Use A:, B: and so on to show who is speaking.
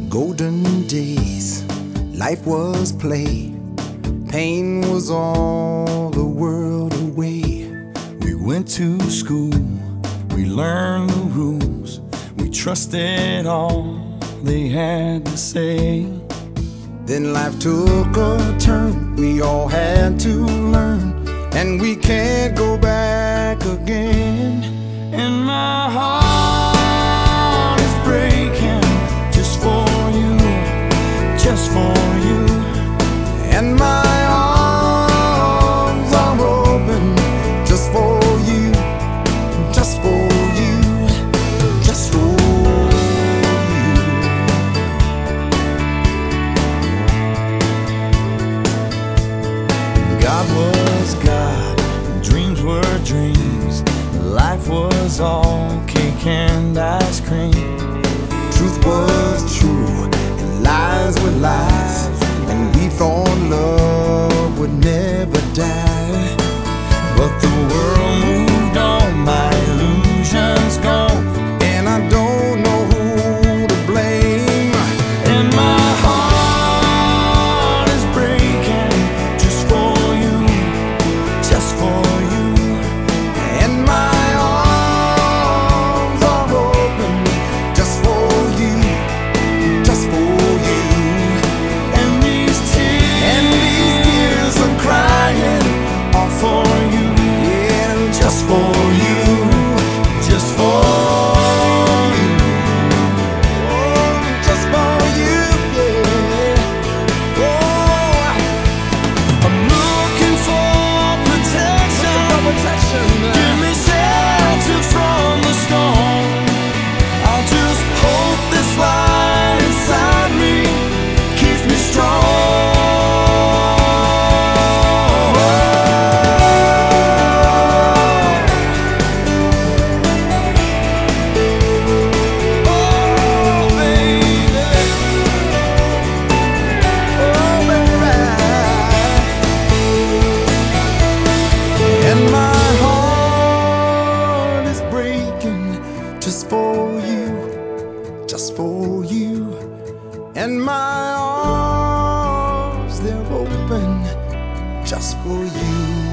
A: Golden days, life was play. Pain was all the world away. We went to school, we learned the rules, we trusted all they had to say. Then life took a turn, we all had to learn, and we can't go back again. And my heart is breaking just for you, just for you. And my arms are open just for you, just for you, just for you. God was God, and dreams were dreams. Life was all cake and ice cream. Truth was true, and lies were lies, and we thought love would never die. But the world moved on, my illusions gone, and I don't know who to blame. And my heart is breaking just for you, just for you. And my arms are open just for you, just for you. And these tears are crying all for you, yeah, just for you, just for you, oh, just for you, yeah. Oh, I'm looking for protection. Give me shelter from the storm. I just hope this light inside me keeps me strong. Oh, baby. Oh, baby. And my heart is breaking just for you, just for you. And my arms, they're open just for you.